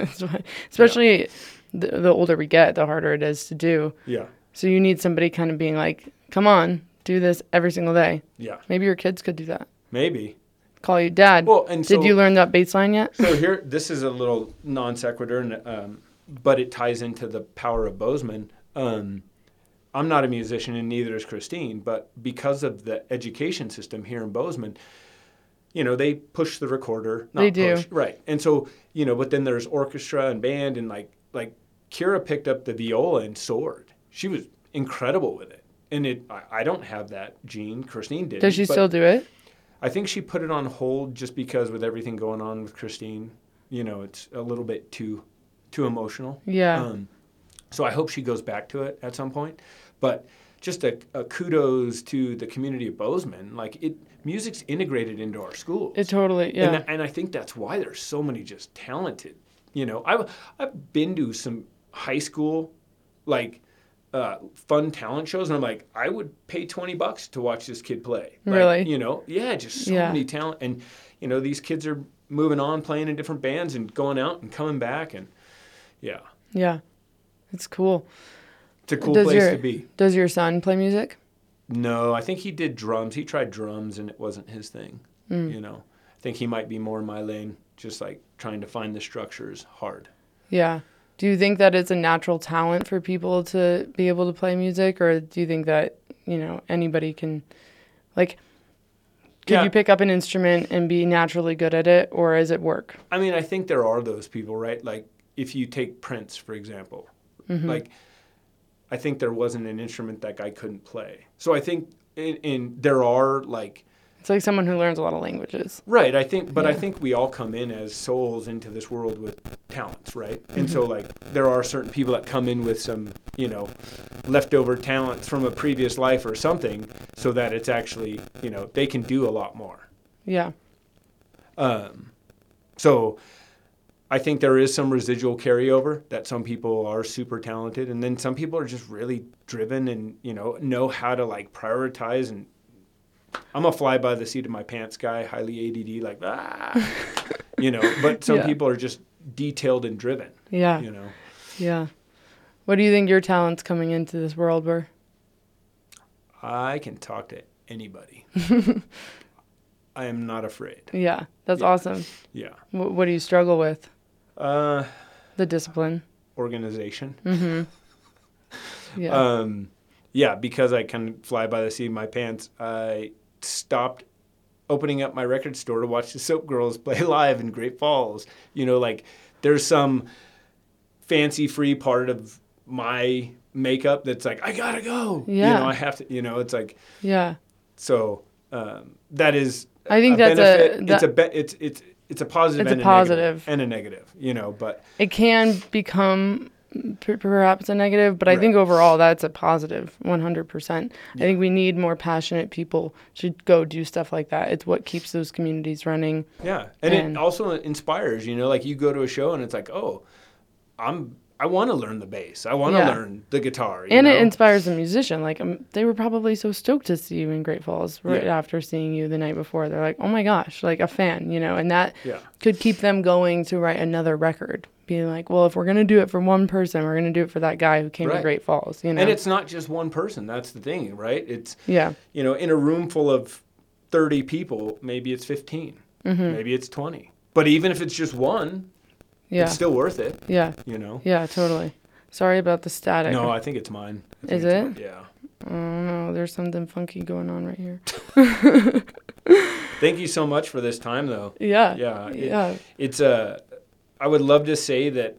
Especially yeah. the, the older we get, the harder it is to do. Yeah. So you need somebody kind of being like, come on, do this every single day. Yeah. Maybe your kids could do that. Maybe. Call you Dad. Well, and so, did you learn that bass line yet? So here, this is a little non sequitur, and, um, but it ties into the power of Bozeman. Um, I'm not a musician, and neither is Christine, but because of the education system here in Bozeman, you know, they push the recorder. Not they do. Push, right. And so, you know, but then there's orchestra and band, and like, like Kira picked up the viola and soared. She was incredible with it. And it, I, I don't have that gene. Christine did. Does she still do it? I think she put it on hold just because with everything going on with Christine, you know, it's a little bit too too emotional. Yeah. Um, so I hope she goes back to it at some point. But just a, a kudos to the community of Bozeman. Like, it, music's integrated into our schools. It totally, yeah. And, and I think that's why there's so many just talented, you know. I've, I've been to some high school, like, Uh, fun talent shows, and I'm like, I would pay twenty bucks to watch this kid play. Like, really? You know, yeah, just so yeah. many talent, and you know, these kids are moving on, playing in different bands, and going out and coming back, and yeah, yeah, it's cool. It's a cool does place your, to be. Does your son play music? No, I think he did drums. He tried drums, and it wasn't his thing. Mm. You know, I think he might be more in my lane, just like trying to find the structures hard. Yeah. Do you think that it's a natural talent for people to be able to play music, or do you think that, you know, anybody can, like, could yeah. you pick up an instrument and be naturally good at it, or is it work? I mean, I think there are those people, right? Like, if you take Prince, for example, mm-hmm. like, I think there wasn't an instrument that guy couldn't play. So I think in, in there are, like... It's like someone who learns a lot of languages. Right, I think, but yeah. I think we all come in as souls into this world with talents, right? Mm-hmm. And so, like, there are certain people that come in with some, you know, leftover talents from a previous life or something, so that it's actually, you know, they can do a lot more. Yeah. Um, so I think there is some residual carryover that some people are super talented, and then some people are just really driven and, you know, know how to, like, prioritize. And I'm a fly by the seat of my pants guy, highly A D D, like, ah, you know, but some yeah. people are just detailed and driven. Yeah. You know? Yeah. What do you think your talents coming into this world were? I can talk to anybody. I am not afraid. Yeah. That's yeah. awesome. Yeah. W- what do you struggle with? Uh, the discipline. Organization. Mm-hmm. Yeah. Um, yeah, because I can fly by the seat of my pants, I stopped opening up my record store to watch the Soap Girls play live in Great Falls. You know, like, there's some fancy free part of my makeup that's like, I gotta go. Yeah. You know, I have to, you know, it's like. Yeah. So um, that is I think a that's benefit. a that, it's a be, it's it's it's a positive it's and a a, positive negative and a negative, you know, but it can become p- perhaps a negative, but I Right. think overall that's a positive one hundred percent. Yeah. I think we need more passionate people to go do stuff like that. It's what keeps those communities running. yeah. And, And- it also inspires, you know, like you go to a show and it's like, oh, I'm I want to learn the bass. I want to Yeah. learn the guitar. You And know? it inspires the musician. Like um, they were probably so stoked to see you in Great Falls right Yeah. after seeing you the night before. They're like, "Oh my gosh!" Like a fan, you know, and that Yeah. could keep them going to write another record. Being like, "Well, if we're gonna do it for one person, we're gonna do it for that guy who came to Right. Great Falls." You know, And it's not just one person. That's the thing, right? It's yeah, you know, in a room full of thirty people, maybe it's fifteen, Mm-hmm. maybe it's twenty. But even if it's just one, yeah, it's still worth it. yeah, You know. yeah, totally. Sorry about the static. No, I think it's mine. I think Is it's it? mine. Yeah. Oh no, there's something funky going on right here. Thank you so much for this time, though. Yeah, Yeah. It, yeah, It's a. I would love to say that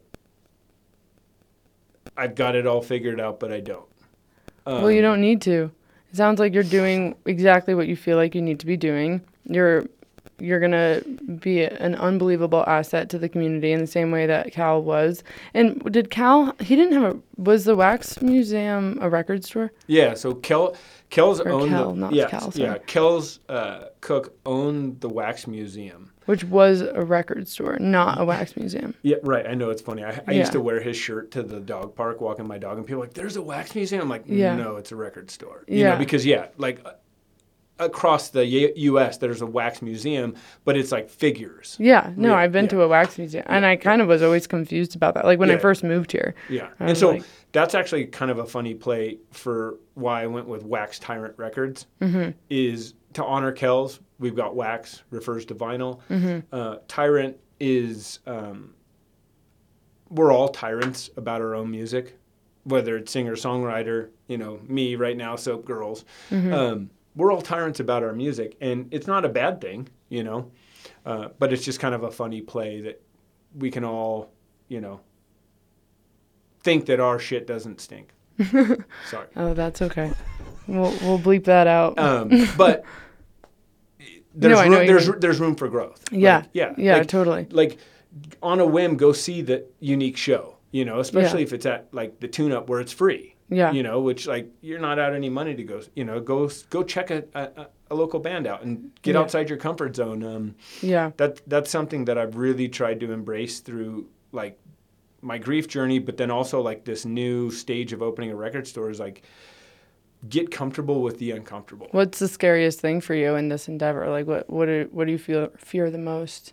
I've got it all figured out, but I don't. Um, well, you don't need to. It sounds like you're doing exactly what you feel like you need to be doing. You're you're gonna be an unbelievable asset to the community in the same way that Cal was. And did Cal? He didn't have a. Was the Wax Museum a record store? Yeah. So Kel, Kel's Or owned. Kel, the, not yeah, Cal, sorry. yeah. Kel's uh, cook owned the Wax Museum. Which was a record store, not a wax museum. Yeah, right. I know it's funny. I, I Yeah. used to wear his shirt to the dog park, walking my dog, and people are like, "There's a wax museum." I'm like, Yeah. "No, it's a record store." You Yeah. know, because yeah, like uh, across the U- U.S. there's a wax museum, but it's like figures. Yeah, no, Yeah, I've been yeah. to a wax museum, and I kind of was always confused about that. Like when I Yeah. first moved here. Yeah, I and was so like- that's actually kind of a funny play for why I went with Wax Tyrant Records. Mm-hmm. Is to honor Kells. We've got wax refers to vinyl. Mm-hmm. Uh, tyrant is um, we're all tyrants about our own music, whether it's singer songwriter, you know, me right now, Soap Girls. Mm-hmm. Um, we're all tyrants about our music, and it's not a bad thing, you know, uh, but it's just kind of a funny play that we can all, you know, think that our shit doesn't stink. Sorry. Oh, that's okay. We'll we'll bleep that out. Um, but there's No, I know room, what you there's mean. there's room for growth. yeah, Like, yeah, yeah, like, totally. like on a whim, go see the unique show. You know, especially Yeah. if it's at like the tune up where it's free. Yeah. You know, which like you're not out any money to go. You know, go go check a, a, a local band out and get Yeah. outside your comfort zone. Um, Yeah, that that's something that I've really tried to embrace through like my grief journey, but then also like this new stage of opening a record store is like get comfortable with the uncomfortable. what's the scariest thing for you in this endeavor? Like, what what do what do you feel fear the most?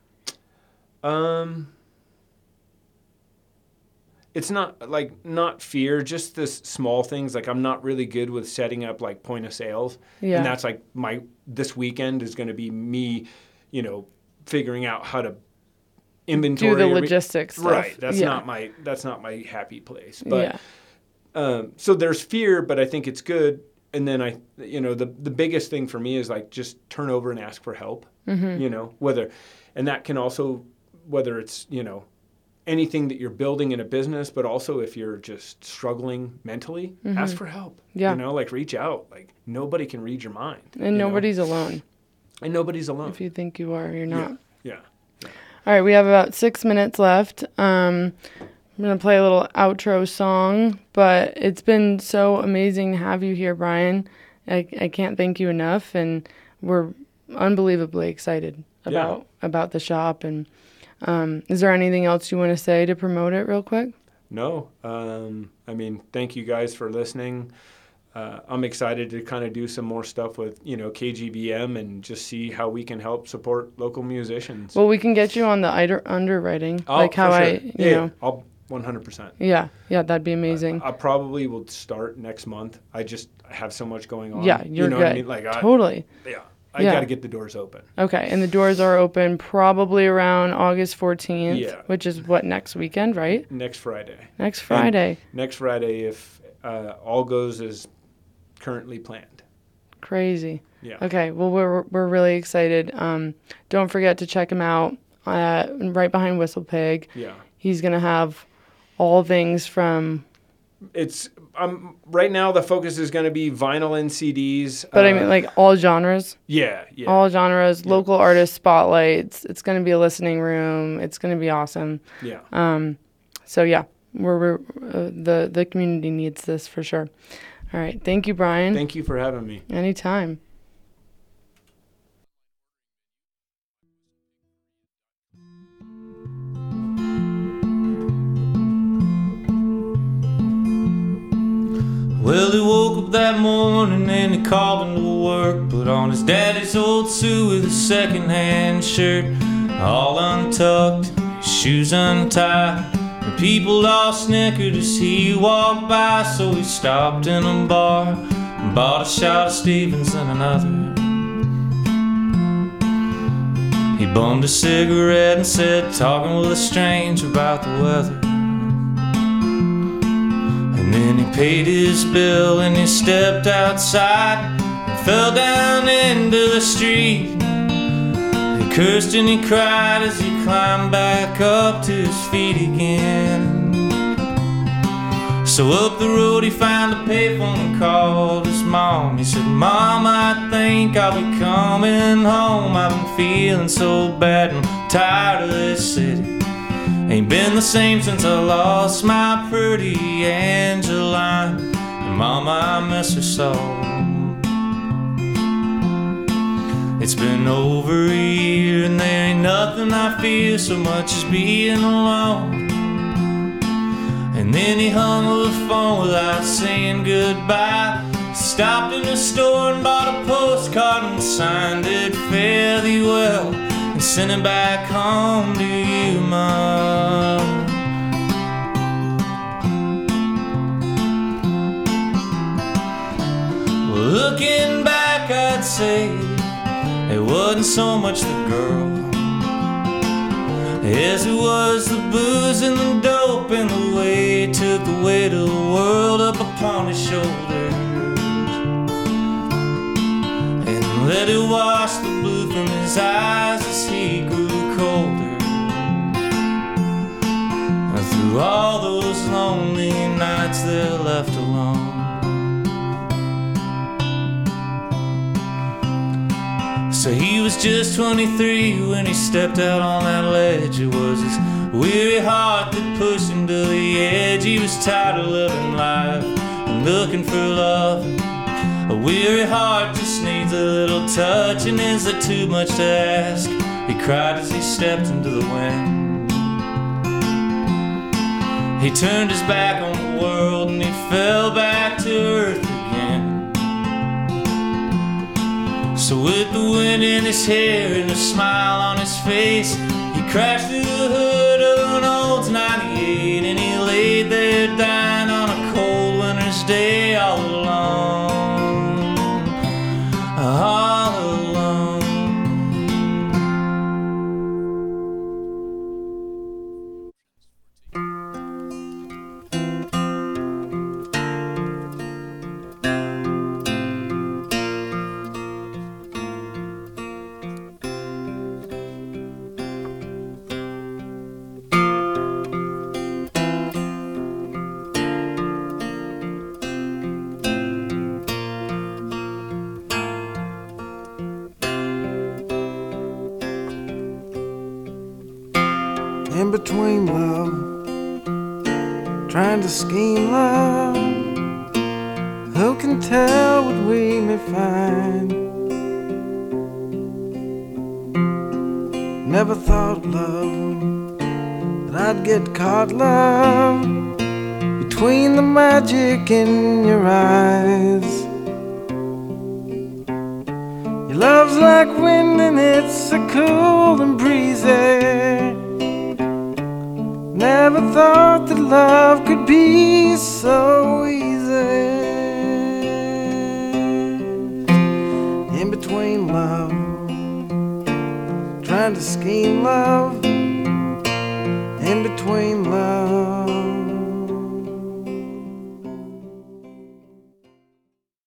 Um, it's not like not fear, just this small things. Like I'm not really good with setting up like point of sales, Yeah. and that's like my this weekend is going to be me, you know, figuring out how to inventory Do the every- logistics stuff. Right, that's yeah. not my that's not my happy place. But yeah, um, so there's fear, but I think it's good. And then I, you know, the the biggest thing for me is like just turn over and ask for help. Mm-hmm. You know, whether, and that can also, whether it's you know, anything that you're building in a business, but also if you're just struggling mentally, ask for help. Mm-hmm. Yeah. You know, like reach out. Like nobody can read your mind. and you know? nobody's alone. and nobody's alone. If you think you are, you're not. Yeah. Yeah. All right, we have about six minutes left. Um, I'm going to play a little outro song, but it's been so amazing to have you here, Brian. I, I can't thank you enough, and we're unbelievably excited about about the shop. And um, is there anything else you want to say to promote it real quick? No, um, I mean, thank you guys for listening. Uh, I'm excited to kind of do some more stuff with, you know, K G V M and just see how we can help support local musicians. Well, we can get you on the iter- underwriting, Oh, like how for I, sure. you yeah, know. I'll one hundred percent. Yeah, yeah, that'd be amazing. I, I probably will start next month. I just have so much going on. yeah, you're you know good. what I mean? Like, I, totally. yeah, I Yeah. got to get the doors open. Okay, and the doors are open probably around August fourteenth, Yeah. which is what, next weekend, right? Next Friday. Next Friday. Next Friday, if uh, all goes as currently planned. Crazy. Yeah. Okay, well, we're we're really excited. Um, don't forget to check him out uh, right behind Whistle Pig. Yeah. He's going to have all things from, It's I'm right now the focus is going to be vinyl and C Ds. But uh, I mean, like all genres. Yeah, yeah. All genres, Yeah. local artist spotlights. It's going to be a listening room. It's going to be awesome. Yeah. Um, so yeah, we're, we're uh, the the community needs this for sure. All right, thank you, Brian. Thank you for having me. Anytime. Well, he woke up that morning and he called into work. Put on his daddy's old suit with a second-hand shirt, all untucked, his shoes untied. The people all snickered as he walked by, so he stopped in a bar and bought a shot of Stevens and another. He bummed a cigarette and said, talking with a stranger about the weather. And then he paid his bill and he stepped outside and fell down into the street. He cursed and he cried as he climbed back up to his feet again. So up the road he found a payphone and called his mom. He said, Mom, I think I'll be coming home. I've been feeling so bad and tired of this city. Ain't been the same since I lost my pretty Angeline. And Mama, I miss her so. It's been over a year and there ain't nothing I fear so much as being alone. And then he hung up the phone without saying goodbye. Stopped in the store and bought a postcard and signed it, fare thee well, and sent it back home to you, Mom. Well, looking back, I'd say it wasn't so much the girl as it was the booze and the dope and the way he took the weight of the world up upon his shoulders and let it wash the blue from his eyes as he grew colder. And through all those lonely nights they're left alone. So he was just twenty-three when he stepped out on that ledge. It was his weary heart that pushed him to the edge. He was tired of living life and looking for love. A weary heart just needs a little touch, and is it too much to ask? He cried as he stepped into the wind. He turned his back on the world and he fell back to earth again. So with the wind in his hair and a smile on his face, he crashed through the hood of an Olds ninety-eight, and he laid there dying on a cold winter's day all alone, all alone. In between love, trying to scheme love, who can tell what we may find? Never thought, love, that I'd get caught, love, between the magic in your eyes. Your love's like wind and it's so cool and breezy. Never thought that love could be so easy. In between love, trying to scheme love. In between love.